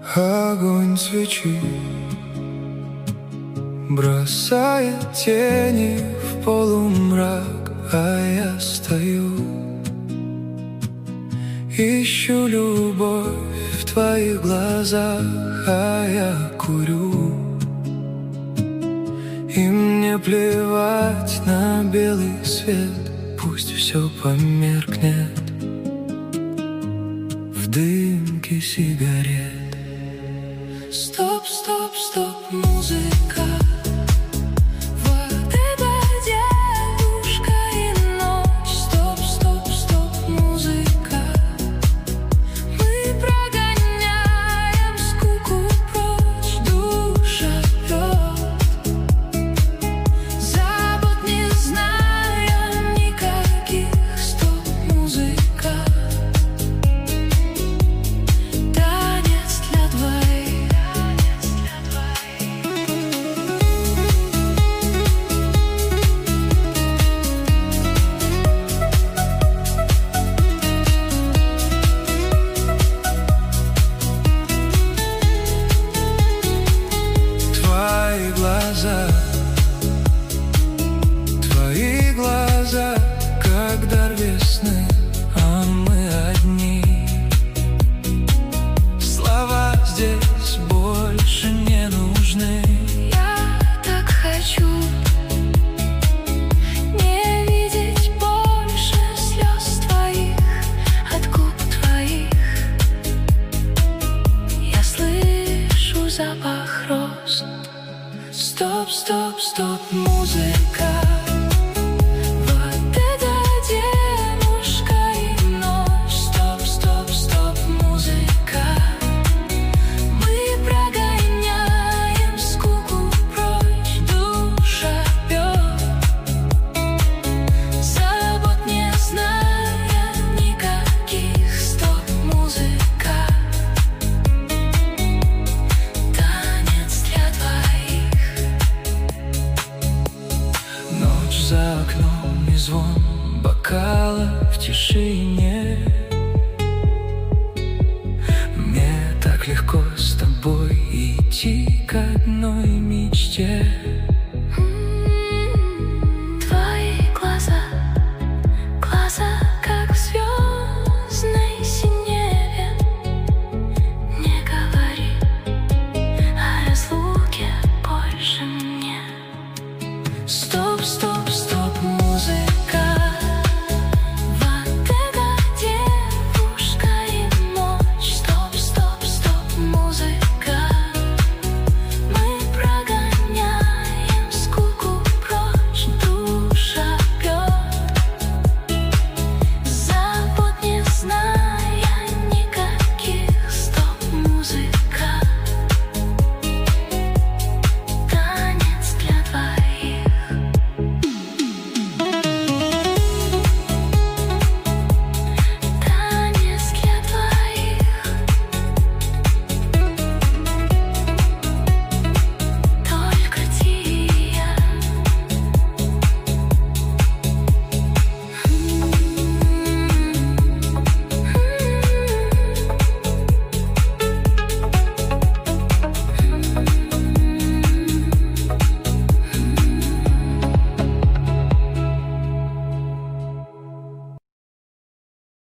Огонь свечи бросает тени в полумрак, а я стою, ищу любовь в твоих глазах, а я курю. И мне плевать на белый свет, пусть все померкнет в дымке сигарет. Стоп, стоп, стоп, музыка. Вот это девушка и ночь. Стоп, стоп, стоп, музыка. Мы прогоняем скуку прочь, душа пьет. Забот не зная никаких. Стоп, музыка. Танец для двоих. Твои глаза, как дар весны, а мы одни. Слова здесь больше не нужны. Я так хочу не видеть больше слез твоих от губ твоих. Я слышу запах роз. Стоп, стоп, стоп, музыка. Вот это девушка и ночь. Стоп, стоп, стоп, музыка. Мы прогоняем скуку прочь, душа пьет. Забот не зная никаких. Стоп, музыка. Танец для двоих. Ночь за окном и звон бокала в тишине. Мне так легко с тобой идти к одной мечте.